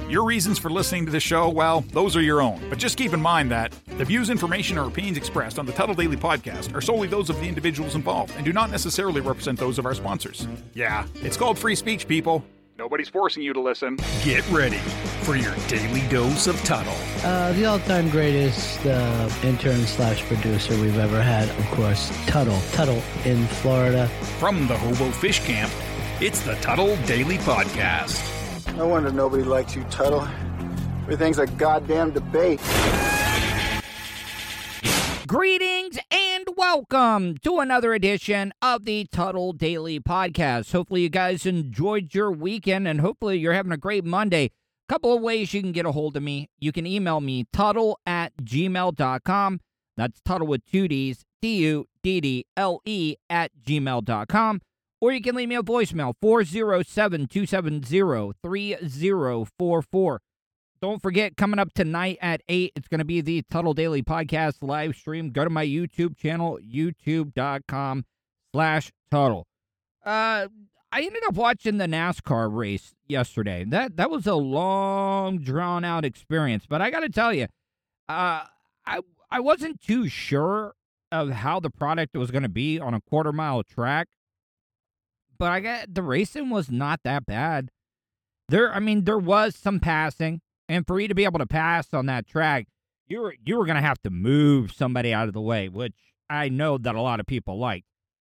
Your reasons for listening to the show, well, those are your own. But just keep in mind that the views, information, or opinions expressed on the Tuttle Daily Podcast are solely those of the individuals involved and do not necessarily represent those of our sponsors. Yeah, it's called free speech, people. Nobody's forcing you to listen. Get ready for your daily dose of Tuttle. The all-time greatest intern/producer we've ever had, of course, Tuttle. Tuttle in Florida. From the Hobo Fish Camp, it's the Tuttle Daily Podcast. No wonder nobody likes you, Tuttle. Everything's a goddamn debate. Greetings and welcome to another edition of the Tuttle Daily Podcast. Hopefully you guys enjoyed your weekend and hopefully you're having a great Monday. Couple of ways you can get a hold of me. You can email me, tuttle@gmail.com. That's Tuttle with two D's, Tuddle @gmail.com. Or you can leave me a voicemail, 407-270-3044. Don't forget, coming up tonight at 8, it's going to be the Tuttle Daily Podcast live stream. Go to my YouTube channel, youtube.com/Tuttle. I ended up watching the NASCAR race yesterday. That was a long, drawn-out experience. But I got to tell you, I wasn't too sure of how the product was going to be on a quarter-mile track. But the racing was not that bad. There was some passing. And for you to be able to pass on that track, you were going to have to move somebody out of the way, which I know that a lot of people like.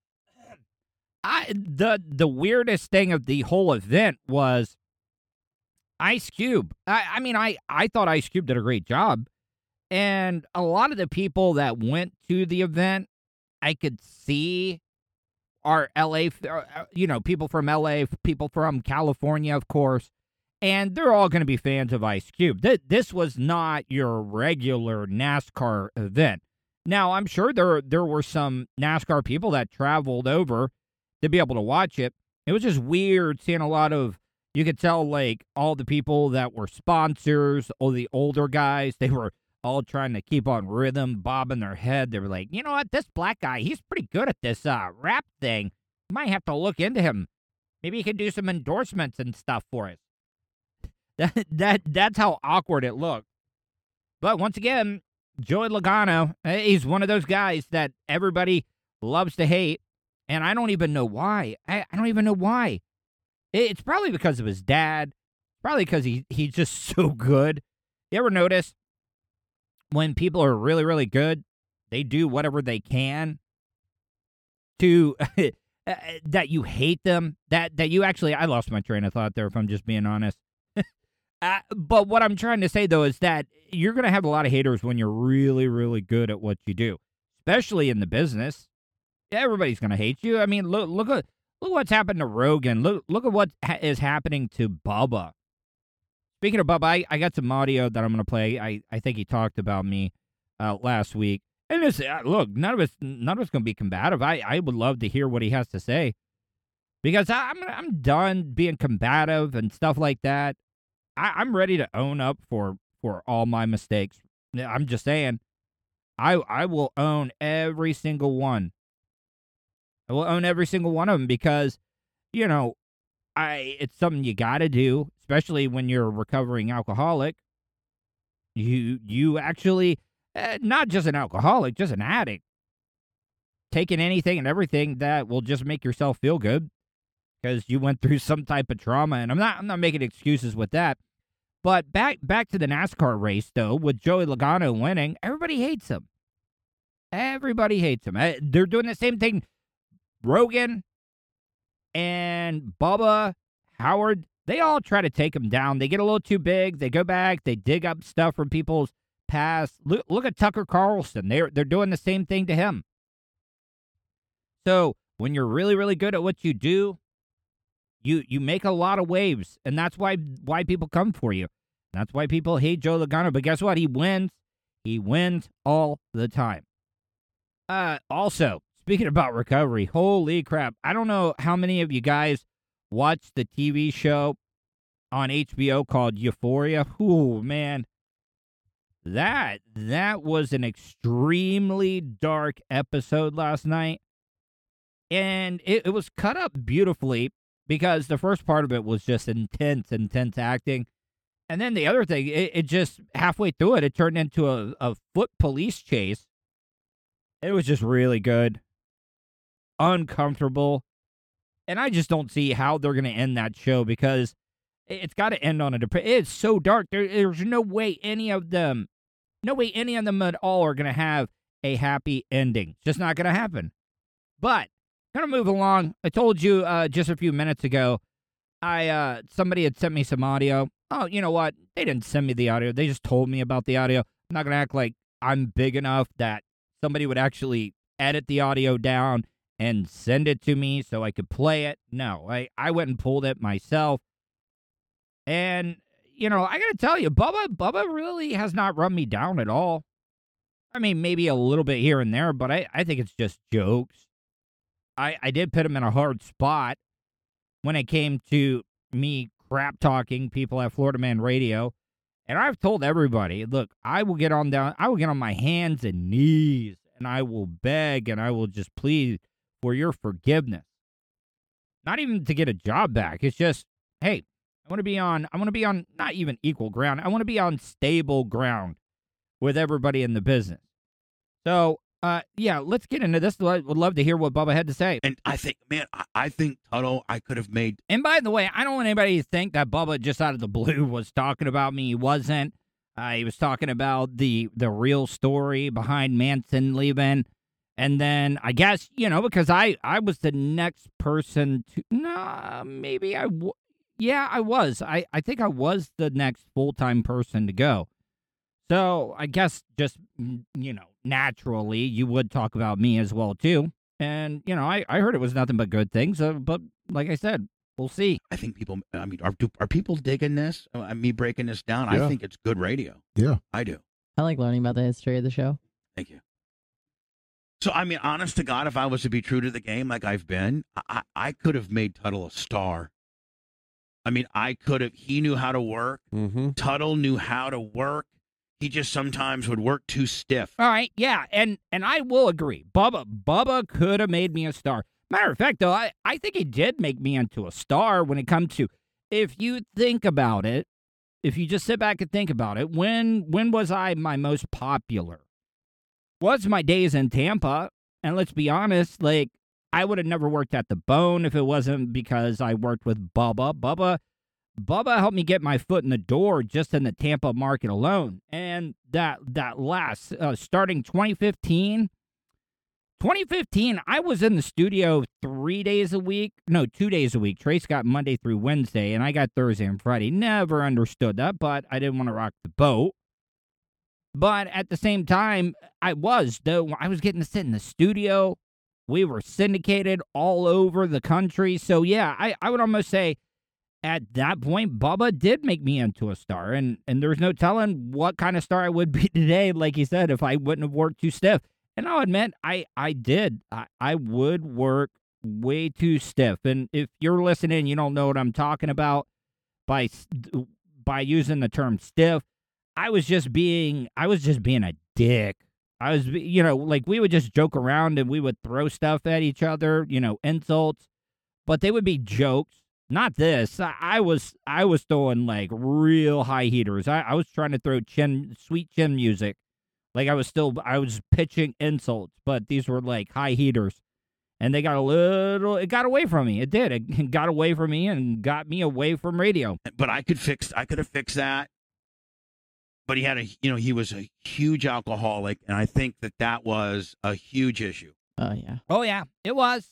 The weirdest thing of the whole event was Ice Cube. I thought Ice Cube did a great job. And a lot of the people that went to the event, I could see are LA, people from LA, people from California, of course. And they're all going to be fans of Ice Cube. This was not your regular NASCAR event. Now, I'm sure there were some NASCAR people that traveled over to be able to watch it. It was just weird seeing a lot of, you could tell, like, all the people that were sponsors, all the older guys, they were all trying to keep on rhythm, bobbing their head. They were like, you know what, this black guy, he's pretty good at this rap thing. Might have to look into him. Maybe he can do some endorsements and stuff for us. That's how awkward it looked. But once again, Joey Logano, he's one of those guys that everybody loves to hate, and I don't even know why. I don't even know why. It's probably because of his dad. Probably because he's just so good. You ever notice when people are really, really good, they do whatever they can to that you hate them, that you actually, I lost my train of thought there if I'm just being honest. But what I'm trying to say, though, is that you're going to have a lot of haters when you're really, really good at what you do, especially in the business. Everybody's going to hate you. I mean, look at what's happened to Rogan. Look at what is happening to Bubba. Speaking of Bubba, I got some audio that I'm going to play. I think he talked about me last week. And it's, look, none of it's going to be combative. I would love to hear what he has to say because I'm done being combative and stuff like that. I'm ready to own up for all my mistakes. I'm just saying, I will own every single one. I will own every single one of them because, it's something you got to do, especially when you're a recovering alcoholic. You actually, not just an alcoholic, just an addict, taking anything and everything that will just make yourself feel good because you went through some type of trauma. And I'm not making excuses with that. But back to the NASCAR race, though, with Joey Logano winning, everybody hates him. Everybody hates him. They're doing the same thing. Rogan and Bubba, Howard, they all try to take him down. They get a little too big. They go back. They dig up stuff from people's past. Look at Tucker Carlson. They're doing the same thing to him. So when you're really, really good at what you do, you make a lot of waves, and that's why people come for you. That's why people hate Joe Logano. But guess what? He wins. He wins all the time. Also, speaking about recovery, holy crap. I don't know how many of you guys watched the TV show on HBO called Euphoria. Ooh, man. That was an extremely dark episode last night. And it was cut up beautifully because the first part of it was just intense acting. And then the other thing, it just halfway through it turned into a foot police chase. It was just really good, uncomfortable. And I just don't see how they're going to end that show because it's got to end on a it's so dark. There's no way any of them at all are going to have a happy ending. It's just not going to happen. But going to move along. I told you just a few minutes ago, somebody had sent me some audio. Oh, you know what? They didn't send me the audio. They just told me about the audio. I'm not going to act like I'm big enough that somebody would actually edit the audio down and send it to me so I could play it. No, I went and pulled it myself. And, I got to tell you, Bubba really has not run me down at all. I mean, maybe a little bit here and there, but I think it's just jokes. I did put him in a hard spot when it came to me crap talking people at Florida Man Radio. And I've told everybody, look, I will get on my hands and knees and I will beg and I will just plead for your forgiveness. Not even to get a job back. It's just, hey, I want to be on not even equal ground. I want to be on stable ground with everybody in the business. So, yeah, let's get into this. I would love to hear what Bubba had to say. And I think, I think Tuttle, I could have made. And by the way, I don't want anybody to think that Bubba just out of the blue was talking about me. He wasn't. He was talking about the real story behind Manson leaving. And then I guess, because I was the next person to, I was. I think I was the next full-time person to go. So I guess just, naturally you would talk about me as well, too. And, I heard it was nothing but good things. But like I said, we'll see. I think people, are people digging this? Me breaking this down? Yeah. I think it's good radio. Yeah. I do. I like learning about the history of the show. Thank you. So, honest to God, if I was to be true to the game like I've been, I could have made Tuttle a star. He knew how to work. Mm-hmm. Tuttle knew how to work. He just sometimes would work too stiff. All right, yeah, and I will agree. Bubba could have made me a star. Matter of fact, though, I think he did make me into a star when it comes to, if you think about it, if you just sit back and think about it, when was I my most popular? Was my days in Tampa, and let's be honest, I would have never worked at the Bone if it wasn't because I worked with Bubba. Bubba helped me get my foot in the door just in the Tampa market alone. And that last, starting 2015, I was in the studio 2 days a week. Trace got Monday through Wednesday, and I got Thursday and Friday. Never understood that, but I didn't want to rock the boat. But at the same time, I was getting to sit in the studio. We were syndicated all over the country. So, yeah, I would almost say at that point, Bubba did make me into a star. And there's no telling what kind of star I would be today, like he said, if I wouldn't have worked too stiff. And I'll admit, I did. I would work way too stiff. And if you're listening, you don't know what I'm talking about by using the term stiff. I was just being a dick. We would just joke around and we would throw stuff at each other, insults, but they would be jokes. Not this. I was throwing real high heaters. I was trying to throw sweet chin music. I was pitching insults, but these were high heaters. And it got away from me. It did. It got away from me and got me away from radio. But I could have fixed that. But he was a huge alcoholic, and I think that was a huge issue. Oh, yeah. Oh, yeah, it was.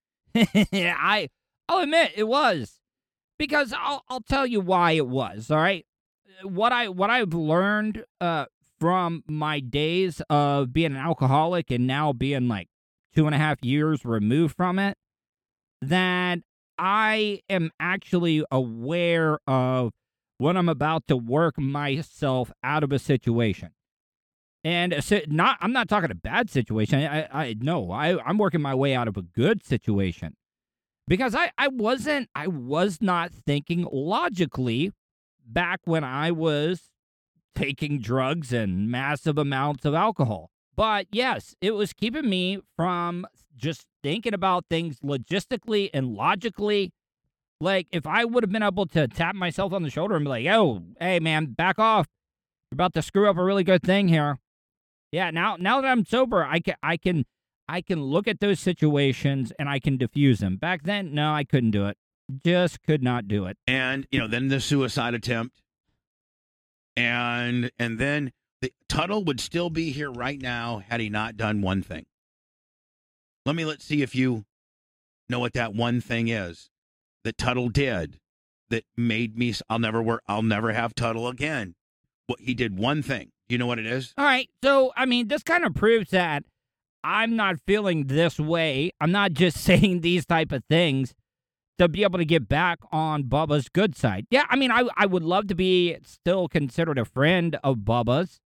I'll admit it was. Because I'll tell you why it was, all right? What I've learned from my days of being an alcoholic and now being 2.5 years removed from it, that I am actually aware of when I'm about to work myself out of a situation. And I'm not talking a bad situation. I'm working my way out of a good situation. Because I was not thinking logically back when I was taking drugs and massive amounts of alcohol. But yes, it was keeping me from just thinking about things logistically and logically Like, if I would have been able to tap myself on the shoulder and be like, "Yo, hey, man, back off. You're about to screw up a really good thing here." Yeah, now that I'm sober, I can look at those situations and I can diffuse them. Back then, no, I couldn't do it. Just could not do it. And, then the suicide attempt. And then Tuttle would still be here right now had he not done one thing. Let's see if you know what that one thing is that Tuttle did that made me, I'll never have Tuttle again. He did one thing. Do you know what it is? All right. So, I mean, this kind of proves that I'm not feeling this way. I'm not just saying these type of things to be able to get back on Bubba's good side. Yeah, I mean, I would love to be still considered a friend of Bubba's.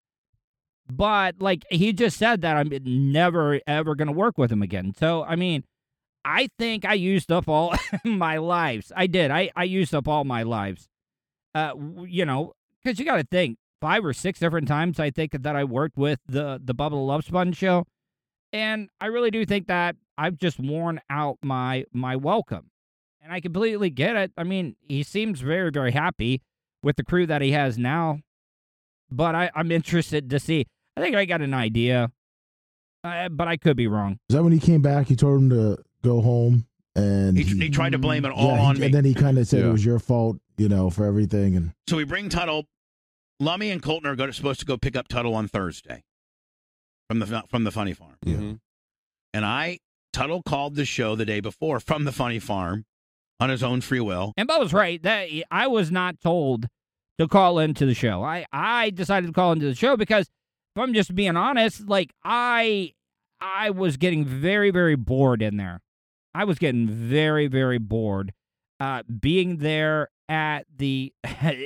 But, like, he just said that I'm never, ever going to work with him again. So, I mean, I think I used up all my lives. I did. I used up all my lives. Because you got to think, 5 or 6 different times I think that I worked with the Bubba the Love Sponge show. And I really do think that I've just worn out my welcome. And I completely get it. I mean, he seems very, very happy with the crew that he has now. But I'm interested to see. I think I got an idea, but I could be wrong. Is that when he came back, he told him to go home? And he tried to blame it all on me. And then he kind of said it was your fault, for everything. And so we bring Tuttle. Lummy and Colton are supposed to go pick up Tuttle on Thursday from the Funny Farm. Mm-hmm. And Tuttle called the show the day before from the Funny Farm on his own free will. And Bubba's right. That I was not told to call into the show. I decided to call into the show because, if I'm just being honest, like, I was getting very, very bored in there. I was getting very, very bored being there at the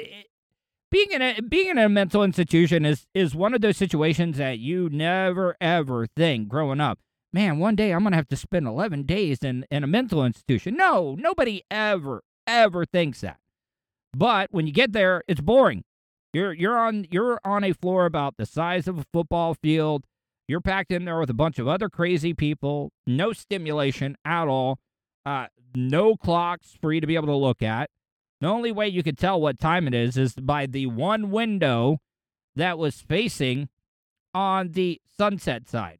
being in a mental institution is one of those situations that you never ever think growing up. Man, one day I'm gonna have to spend 11 days in a mental institution. No, nobody ever thinks that. But when you get there, it's boring. You're on a floor about the size of a football field. You're packed in there with a bunch of other crazy people. No stimulation at all. No clocks for you to be able to look at. The only way you could tell what time it is by the one window that was facing on the sunset side.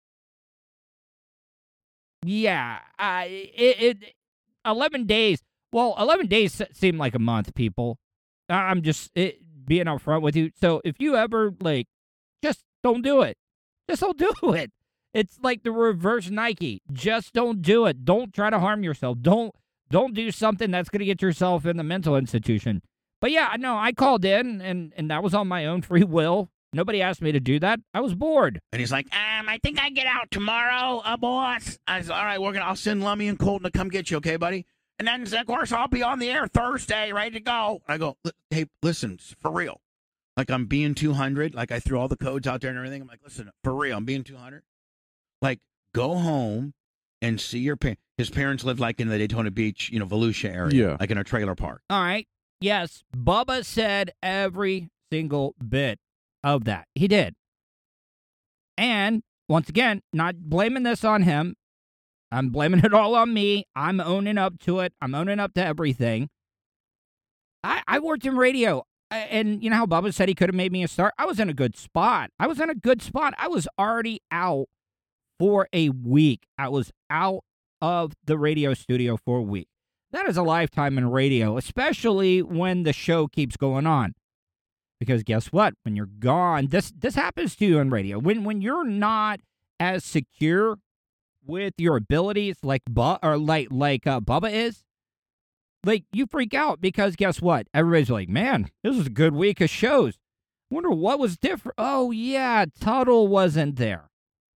Yeah, 11 days. Well, 11 days seem like a month, people. I'm just being upfront with you. So if you ever, just don't do it. Just don't do it. It's like the reverse Nike. Just don't do it. Don't try to harm yourself. Don't do something that's going to get yourself in the mental institution. But yeah, no, I called in, and that was on my own free will. Nobody asked me to do that. I was bored. And he's like, I think I get out tomorrow, boss. I said, all right, I'll send Lummy and Colton to come get you, okay, buddy? And then, of course, I'll be on the air Thursday, ready to go. I go, hey, listen, for real. Like, I'm being 200. Like, I threw all the codes out there and everything. I'm like, listen, for real, I'm being 200. Like, go home and see your parents. His parents live, like, in the Daytona Beach, Volusia area. Like, in a trailer park. All right. Yes, Bubba said every single bit of that. He did. And, once again, not blaming this on him. I'm blaming it all on me. I'm owning up to it. I'm owning up to everything. I worked in radio. And you know how Bubba said he could have made me a star? I was in a good spot. I was already out for a week. I was out of the radio studio for a week. That is a lifetime in radio, especially when the show keeps going on. Because guess what? When you're gone, this happens to you in radio. When you're not as secure with your abilities like Bubba is, like, you freak out because guess what? Everybody's like, man, this was a good week of shows. Wonder what was different. Oh, yeah, Tuttle wasn't there.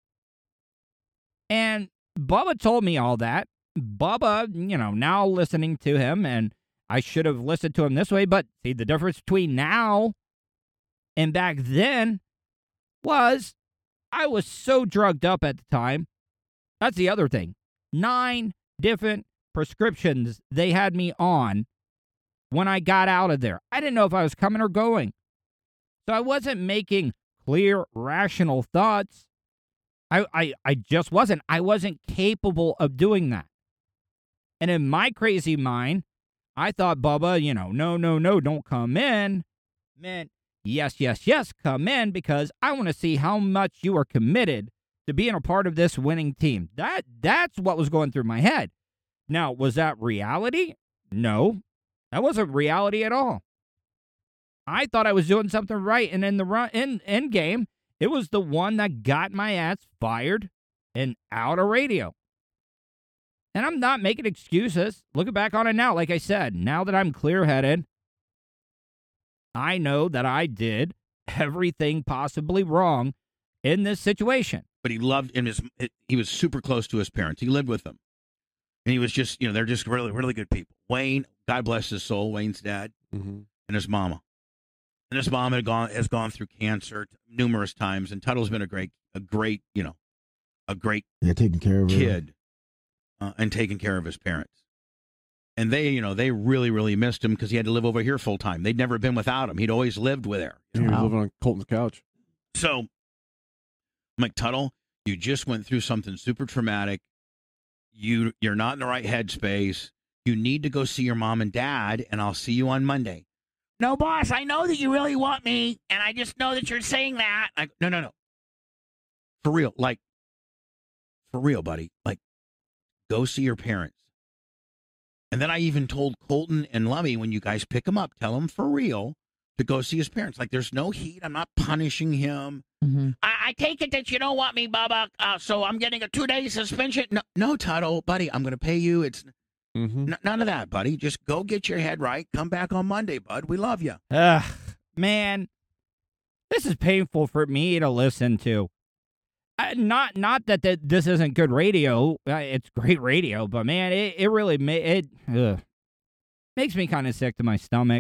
And Bubba told me all that. Bubba, now listening to him, and I should have listened to him this way, but see, the difference between now and back then was I was so drugged up at the time. That's the other thing. 9 different prescriptions they had me on when I got out of there. I didn't know if I was coming or going. So I wasn't making clear, rational thoughts. I just wasn't. I wasn't capable of doing that. And in my crazy mind, I thought Bubba, no, don't come in, meant yes, come in, because I want to see how much you are committed to being a part of this winning team. That's what was going through my head. Now, was that reality? No, that wasn't reality at all. I thought I was doing something right, and in the end game, it was the one that got my ass fired and out of radio. And I'm not making excuses. Looking back on it now, like I said, now that I'm clear-headed, I know that I did everything possibly wrong in this situation. But he loved he was super close to his parents. He lived with them. And he was just, they're just really, really good people. Wayne, God bless his soul, Wayne's dad, and his mama. And his mom has gone through cancer numerous times, and Tuttle's been a great taking care of kid. And taking care of his parents. And they really, really missed him because he had to live over here full time. They'd never been without him. He'd always lived with her. He was living on Colton's couch. So, I'm like, Tuttle, you just went through something super traumatic. You're not in the right headspace. You need to go see your mom and dad, and I'll see you on Monday. No, boss, I know that you really want me, and I just know that you're saying that. No. For real, buddy. Go see your parents. And then I even told Colton and Lummy, when you guys pick him up, tell him for real to go see his parents. There's no heat. I'm not punishing him. Mm-hmm. I take it that you don't want me, Bubba, so I'm getting a 2-day suspension. No, Tuttle, buddy, I'm going to pay you. It's none of that, buddy. Just go get your head right. Come back on Monday, bud. We love you. Man, this is painful for me to listen to. Not that this isn't good radio. It's great radio, but man, it really makes me kind of sick to my stomach.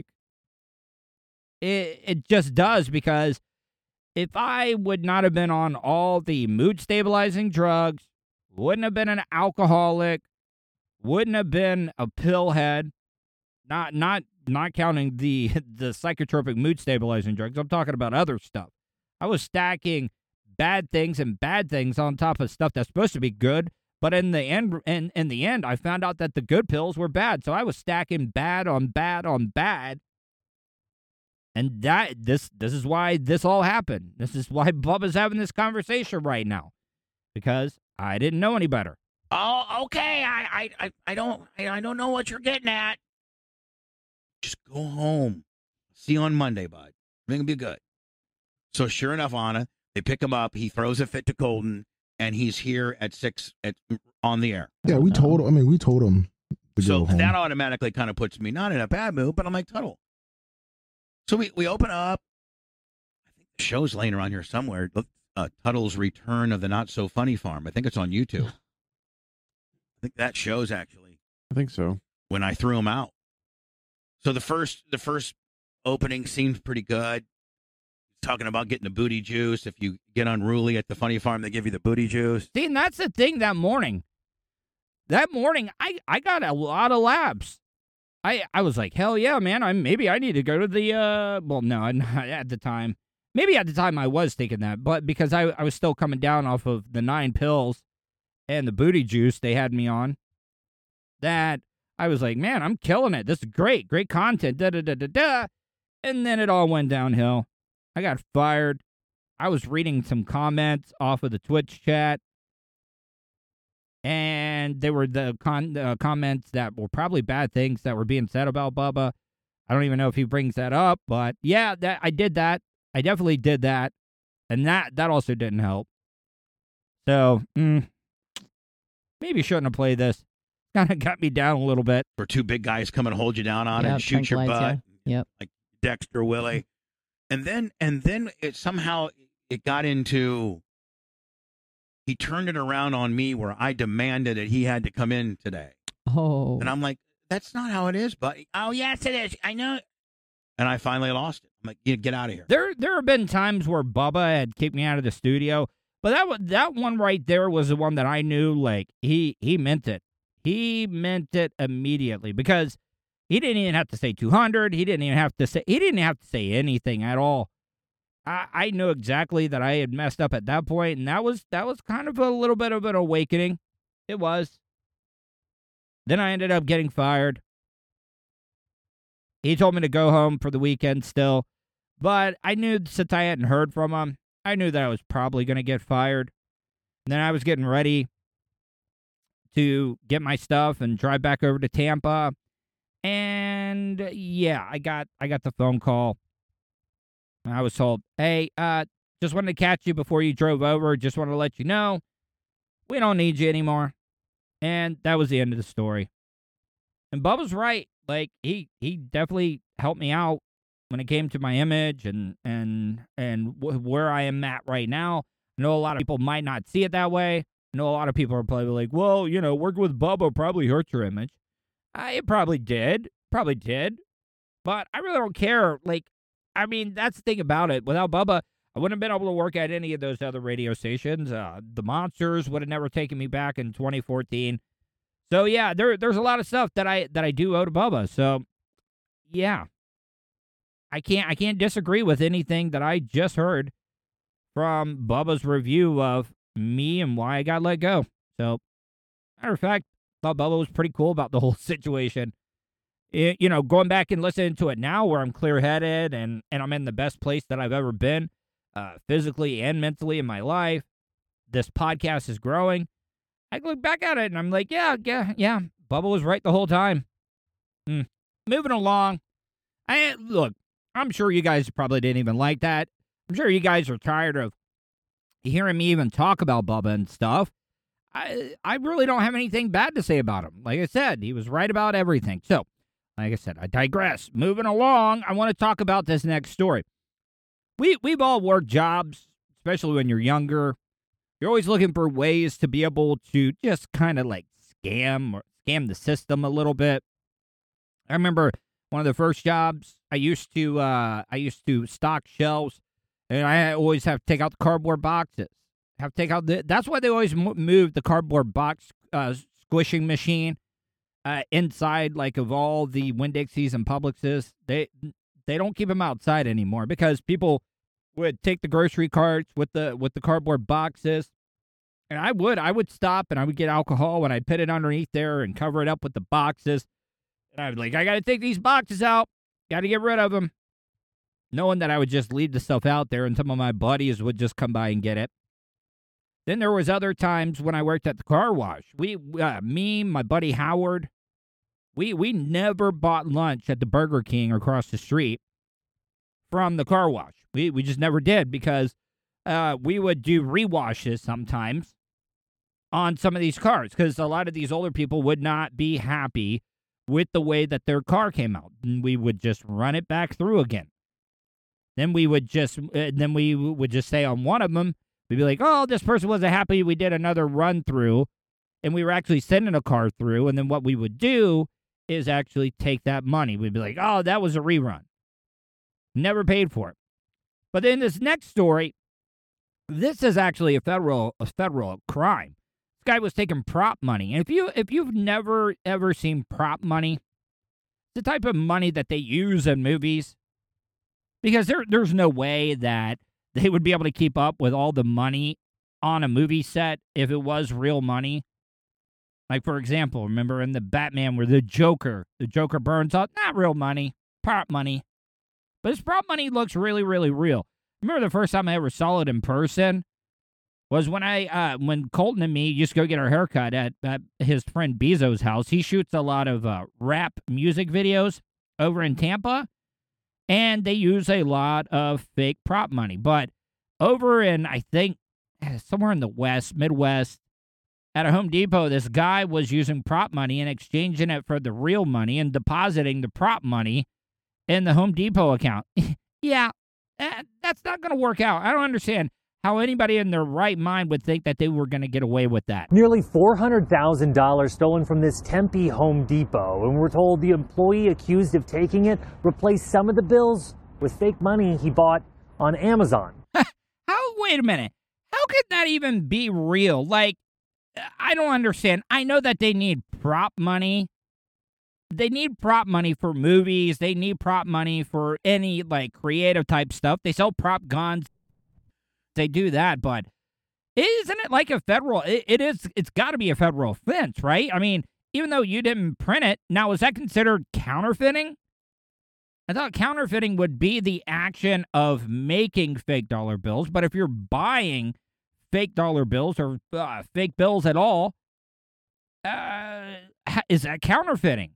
It just does, because if I would not have been on all the mood stabilizing drugs, wouldn't have been an alcoholic, wouldn't have been a pillhead, not counting the psychotropic mood stabilizing drugs. I'm talking about other stuff. I was stacking bad things on top of stuff that's supposed to be good, but in the end, I found out that the good pills were bad. So I was stacking bad on bad on bad, and this is why this all happened. This is why Bubba's having this conversation right now, because I didn't know any better. Oh, okay. I don't know what you're getting at. Just go home. See you on Monday, bud. Everything will be good. So sure enough, Anna, they pick him up. He throws a fit to Colton, and he's here at 6 on the air. Yeah, we told him to so go home. That automatically kind of puts me not in a bad mood, but I'm like, Tuttle. So we open up. I think the show's laying around here somewhere. Look, Tuttle's Return of the Not So Funny Farm. I think it's on YouTube. I think that shows, actually. I think so. When I threw him out. So the first opening seemed pretty good. Talking about getting the booty juice. If you get unruly at the funny farm, they give you the booty juice. See, and that's the thing that morning. That morning, I got a lot of laughs. I was like, hell yeah, man. Maybe I need to go to the, well, no, not at the time. Maybe at the time I was taking that, but because I was still coming down off of the 9 pills and the booty juice they had me on, that I was like, man, I'm killing it. This is great. Great content. Da-da-da-da-da. And then it all went downhill. I got fired. I was reading some comments off of the Twitch chat, and they were the comments that were probably bad things that were being said about Bubba. I don't even know if he brings that up, but yeah, I did that. I definitely did that, and that also didn't help. So, maybe shouldn't have played this. Kind of got me down a little bit. For 2 big guys come and hold you down on it and shoot your butt. Yep. Like Dexter Willie. And then it somehow got into, he turned it around on me where I demanded that he had to come in today. Oh. And I'm like, that's not how it is, buddy. Oh, yes, it is. I know. And I finally lost it. I'm like, get out of here. There have been times where Bubba had kicked me out of the studio, but that one right there was the one that I knew, like, he meant it. He meant it immediately, because he didn't even have to say 200. He didn't have to say anything at all. I knew exactly that I had messed up at that point, and that was kind of a little bit of an awakening. It was. Then I ended up getting fired. He told me to go home for the weekend still. But I knew since I hadn't heard from him, I knew that I was probably going to get fired. And then I was getting ready to get my stuff and drive back over to Tampa. And yeah, I got the phone call. I was told, hey, just wanted to catch you before you drove over. Just want to let you know, we don't need you anymore. And that was the end of the story. And Bubba's right. Like, he definitely helped me out when it came to my image and where I am at right now. I know a lot of people might not see it that way. I know a lot of people are probably like, well, working with Bubba probably hurt your image. It probably did. But I really don't care. Like, I mean, that's the thing about it. Without Bubba, I wouldn't have been able to work at any of those other radio stations. The Monsters would have never taken me back in 2014. So, yeah, there's a lot of stuff that I do owe to Bubba. So, yeah. I can't disagree with anything that I just heard from Bubba's review of me and why I got let go. So, matter of fact, I thought Bubba was pretty cool about the whole situation. Going back and listening to it now where I'm clear-headed and I'm in the best place that I've ever been, physically and mentally in my life, this podcast is growing. I look back at it and I'm like, yeah, Bubba was right the whole time. Moving along. Look, I'm sure you guys probably didn't even like that. I'm sure you guys are tired of hearing me even talk about Bubba and stuff. I really don't have anything bad to say about him. Like I said, he was right about everything. So, like I said, I digress. Moving along, I want to talk about this next story. We've all worked jobs, especially when you're younger. You're always looking for ways to be able to just kind of like scam the system a little bit. I remember one of the first jobs I used to stock shelves, and I always have to take out the cardboard boxes. That's why they always move the cardboard box squishing machine inside, like, of all the Winn-Dixies and Publixes. They don't keep them outside anymore because people would take the grocery carts with the cardboard boxes, and I would stop and I would get alcohol and I'd put it underneath there and cover it up with the boxes. And I'd be like, I got to take these boxes out, got to get rid of them, knowing that I would just leave the stuff out there and some of my buddies would just come by and get it. Then there was other times when I worked at the car wash. Me, my buddy Howard, we never bought lunch at the Burger King across the street from the car wash. We just never did because we would do rewashes sometimes on some of these cars because a lot of these older people would not be happy with the way that their car came out. And we would just run it back through again. Then we would just say on one of them, we'd be like, oh, this person wasn't happy. We did another run through, and we were actually sending a car through. And then what we would do is actually take that money. We'd be like, oh, that was a rerun. Never paid for it. But then this next story, this is actually a federal crime. This guy was taking prop money. And if you've never ever seen prop money, it's the type of money that they use in movies. Because there's no way that they would be able to keep up with all the money on a movie set if it was real money. Like, for example, remember in the Batman where the Joker burns out? Not real money, prop money. But his prop money looks really, really real. Remember the first time I ever saw it in person was when Colton and me used to go get our haircut at his friend Bezos' house. He shoots a lot of rap music videos over in Tampa. And they use a lot of fake prop money. But over in, I think, somewhere in the Midwest, at a Home Depot, this guy was using prop money and exchanging it for the real money and depositing the prop money in the Home Depot account. Yeah, that's not going to work out. I don't understand how anybody in their right mind would think that they were going to get away with that. Nearly $400,000 stolen from this Tempe Home Depot, and we're told the employee accused of taking it replaced some of the bills with fake money he bought on Amazon. Wait a minute. How could that even be real? Like, I don't understand. I know that they need prop money. They need prop money for movies. They need prop money for any, like, creative type stuff. They sell prop guns. They do that, but isn't it like a federal? It's got to be a federal offense, right? I mean, even though you didn't print it, now is that considered counterfeiting? I thought counterfeiting would be the action of making fake dollar bills, but if you're buying fake dollar bills or fake bills at all, is that counterfeiting?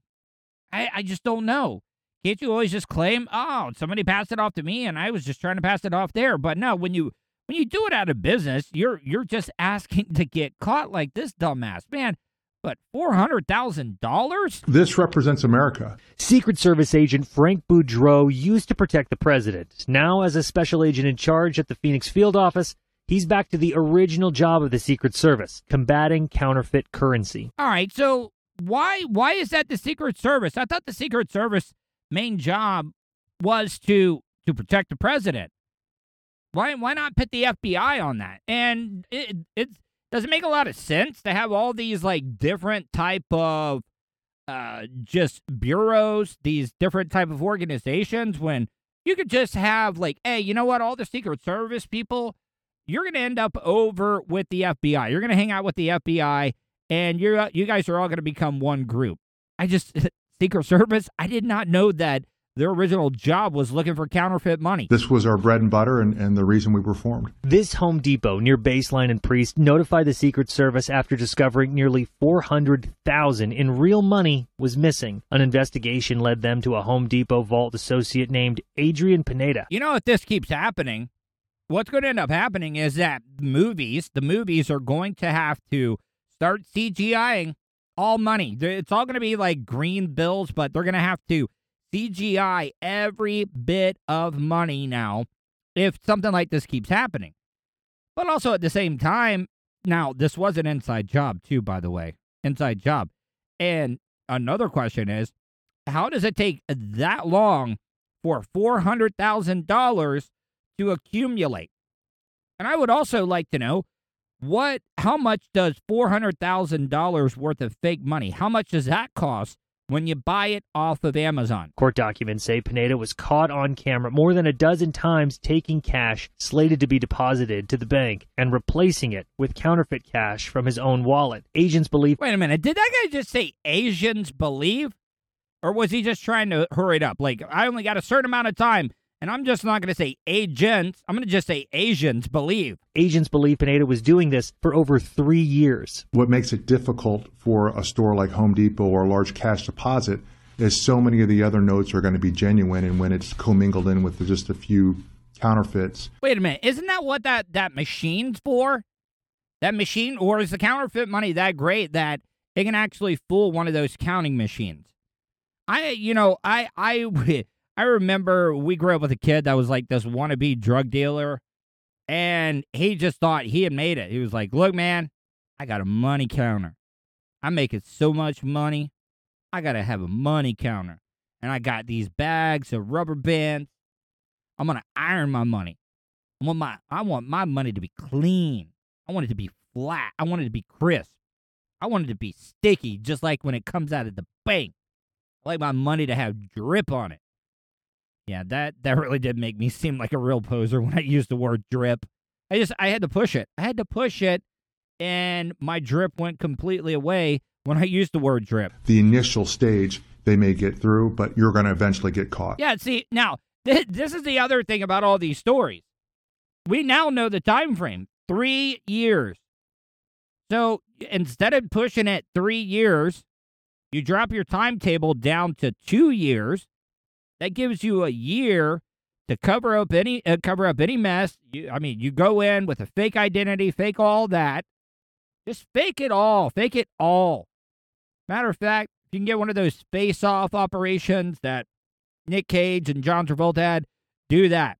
I just don't know. Can't you always just claim, oh, somebody passed it off to me and I was just trying to pass it off there? But no, when you do it out of business, you're just asking to get caught like this dumbass. Man, but $400,000? This represents America. Secret Service agent Frank Boudreaux used to protect the president. Now, as a special agent in charge at the Phoenix field office, he's back to the original job of the Secret Service, combating counterfeit currency. All right, so why is that the Secret Service? I thought the Secret Service main job was to protect the president. Why not put the FBI on that? And it does it make a lot of sense to have all these like different type of just bureaus, these different type of organizations, when you could just have like, hey, you know what? All the Secret Service people, you're going to end up over with the FBI. You're going to hang out with the FBI, and you guys are all going to become one group. Secret Service, I did not know that their original job was looking for counterfeit money. This was our bread and butter and the reason we were formed. This Home Depot near Baseline and Priest notified the Secret Service after discovering nearly $400,000 in real money was missing. An investigation led them to a Home Depot vault associate named Adrian Pineda. You know, if this keeps happening, what's going to end up happening is that the movies are going to have to start CGIing all money. It's all going to be like green bills, but they're going to have to CGI every bit of money now if something like this keeps happening. But also at the same time, now this was an inside job too, by the way. Inside job. And another question is, how does it take that long for $400,000 to accumulate? And I would also like to know, how much does $400,000 worth of fake money, how much does that cost when you buy it off of Amazon? Court documents say Pineda was caught on camera more than a dozen times taking cash slated to be deposited to the bank and replacing it with counterfeit cash from his own wallet. Agents believe... Wait a minute, did that guy just say Asians believe? Or was he just trying to hurry it up? Like, I only got a certain amount of time, and I'm just not going to say agents. I'm going to just say Asians believe. Agents believe Pineda was doing this for over 3 years. What makes it difficult for a store like Home Depot or a large cash deposit is so many of the other notes are going to be genuine, and when it's commingled in with just a few counterfeits. Wait a minute. Isn't that what that machine's for? That machine? Or is the counterfeit money that great that it can actually fool one of those counting machines? I remember we grew up with a kid that was like this wannabe drug dealer, and he just thought he had made it. He was like, look, man, I got a money counter. I'm making so much money. I got to have a money counter. And I got these bags of rubber bands. I'm going to iron my money. I want my money to be clean. I want it to be flat. I want it to be crisp. I want it to be sticky, just like when it comes out of the bank. I like my money to have drip on it. Yeah, that really did make me seem like a real poser when I used the word drip. I had to push it. And my drip went completely away when I used the word drip. The initial stage, they may get through, but you're going to eventually get caught. Yeah, see, now, this is the other thing about all these stories. We now know the time frame, 3 years. So instead of pushing it 3 years, you drop your timetable down to 2 years. That gives you a year to cover up any mess. You go in with a fake identity, fake all that. Just fake it all. Fake it all. Matter of fact, if you can get one of those face-off operations that Nick Cage and John Travolta had, do that.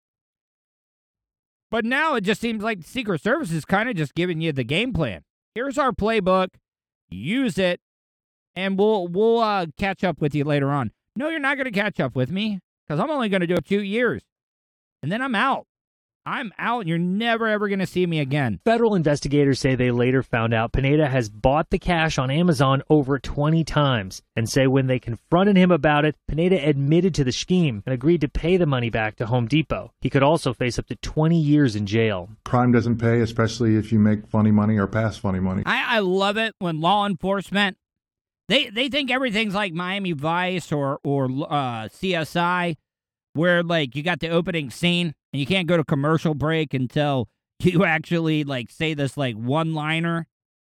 But now it just seems like the Secret Service is kind of just giving you the game plan. Here's our playbook. Use it, and we'll catch up with you later on. No, you're not going to catch up with me, because I'm only going to do 2 years. And then I'm out. I'm out, and you're never, ever going to see me again. Federal investigators say they later found out Pineda has bought the cash on Amazon over 20 times, and say when they confronted him about it, Pineda admitted to the scheme and agreed to pay the money back to Home Depot. He could also face up to 20 years in jail. Crime doesn't pay, especially if you make funny money or pass funny money. I love it when law enforcement, they think everything's like Miami Vice or CSI. where, like, you got the opening scene and you can't go to commercial break until you actually, like, say this, like, one-liner.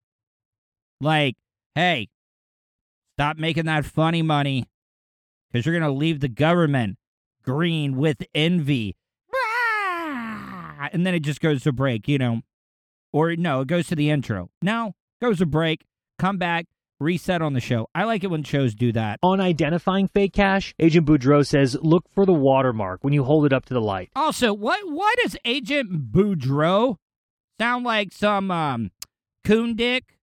Like, hey, stop making that funny money because you're going to leave the government green with envy. And then it just goes to break, you know. Or, no, it goes to the intro. No, goes to break, come back, reset on the show. I like it when shows do that. On identifying fake cash, Agent Boudreaux says look for the watermark when you hold it up to the light. Also, why does Agent Boudreaux sound like some coon dick?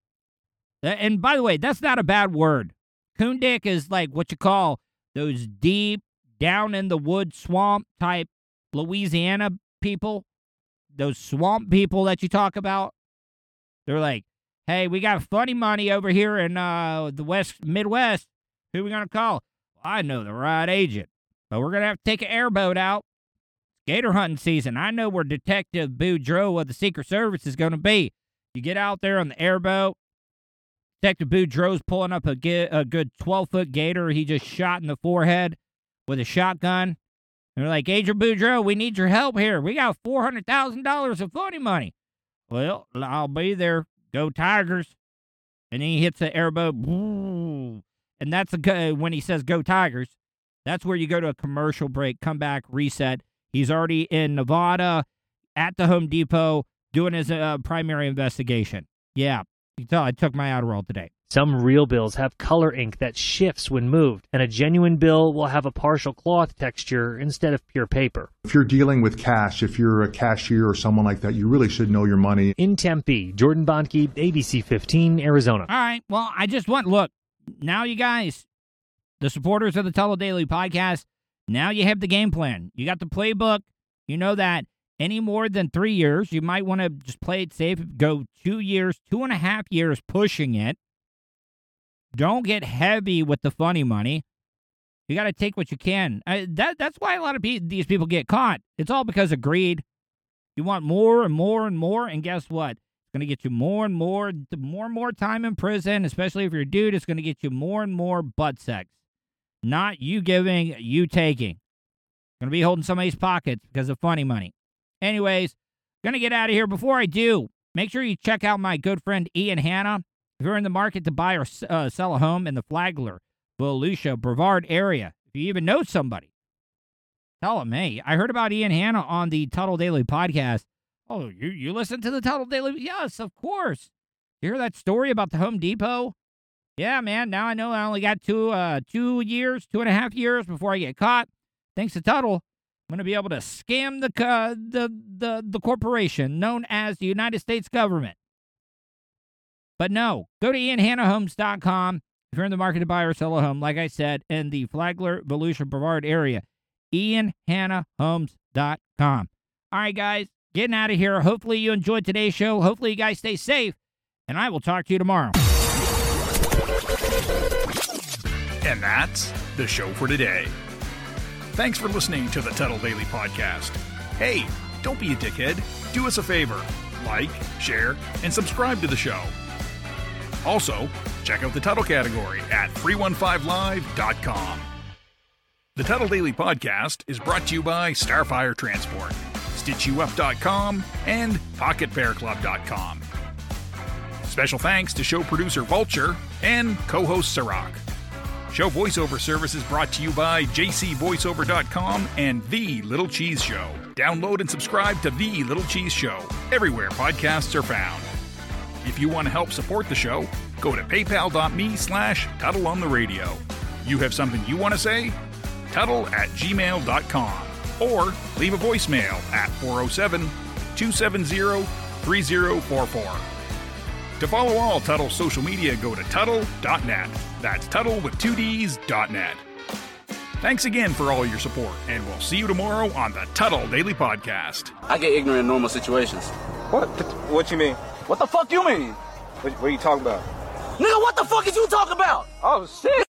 And by the way, that's not a bad word. Coon dick is like what you call those deep, down in the wood swamp type Louisiana people. Those swamp people that you talk about. They're like, hey, we got funny money over here in the Midwest. Who are we going to call? Well, I know the right agent, but we're going to have to take an airboat out. Gator hunting season. I know where Detective Boudreaux of the Secret Service is going to be. You get out there on the airboat. Detective Boudreaux's pulling up a good 12-foot gator he just shot in the forehead with a shotgun. And they're like, Agent Boudreaux, we need your help here. We got $400,000 of funny money. Well, I'll be there. Go Tigers. And then he hits the airboat. And that's when he says go Tigers. That's where you go to a commercial break, come back, reset. He's already in Nevada at the Home Depot doing his primary investigation. Yeah, you can tell I took my Adderall today. Some real bills have color ink that shifts when moved, and a genuine bill will have a partial cloth texture instead of pure paper. If you're dealing with cash, if you're a cashier or someone like that, you really should know your money. In Tempe, Jordan Bonnke, ABC 15, Arizona. All right, well, I just look, now you guys, the supporters of the Tuttle Daily Podcast, now you have the game plan. You got the playbook. You know that any more than 3 years, you might want to just play it safe, go 2 years, 2.5 years pushing it. Don't get heavy with the funny money. You got to take what you can. That's why a lot of these people get caught. It's all because of greed. You want more and more and more, and guess what? It's going to get you more and more time in prison, especially if you're a dude. It's going to get you more and more butt sex. Not you giving, you taking. Going to be holding somebody's pockets because of funny money. Anyways, going to get out of here. Before I do, make sure you check out my good friend Ian Hanna. If you're in the market to buy or sell a home in the Flagler, Volusia, Brevard area, if you even know somebody, tell them, hey, I heard about Ian Hanna on the Tuttle Daily Podcast. Oh, you listen to the Tuttle Daily? Yes, of course. You hear that story about the Home Depot? Yeah, man, now I know I only got 2.5 years before I get caught. Thanks to Tuttle, I'm going to be able to scam the corporation known as the United States government. But no, go to IanHannaHomes.com if you're in the market to buy or sell a home, like I said, in the Flagler, Volusia, Brevard area. IanHannaHomes.com. All right, guys, getting out of here. Hopefully you enjoyed today's show. Hopefully you guys stay safe, and I will talk to you tomorrow. And that's the show for today. Thanks for listening to the Tuttle Daily Podcast. Hey, don't be a dickhead. Do us a favor. Like, share, and subscribe to the show. Also, check out the Tuttle category at 315live.com. The Tuttle Daily Podcast is brought to you by Starfire Transport, StitchYouUp.com, and PocketPairClub.com. Special thanks to show producer Vulture and co-host Sirach. Show voiceover services brought to you by JCVoiceover.com and The Little Cheese Show. Download and subscribe to The Little Cheese Show everywhere podcasts are found. If you want to help support the show, go to paypal.me/TuttleOnTheRadio. You have something you want to say? Tuttle@gmail.com or leave a voicemail at 407-270-3044. To follow all Tuttle social media, go to Tuttle.net. That's Tuttle with 2Ds.net. Thanks again for all your support, and we'll see you tomorrow on the Tuttle Daily Podcast. I get ignorant in normal situations. What you mean? What the fuck you mean? What are you talking about? Nigga, what the fuck is you talking about? Oh, shit.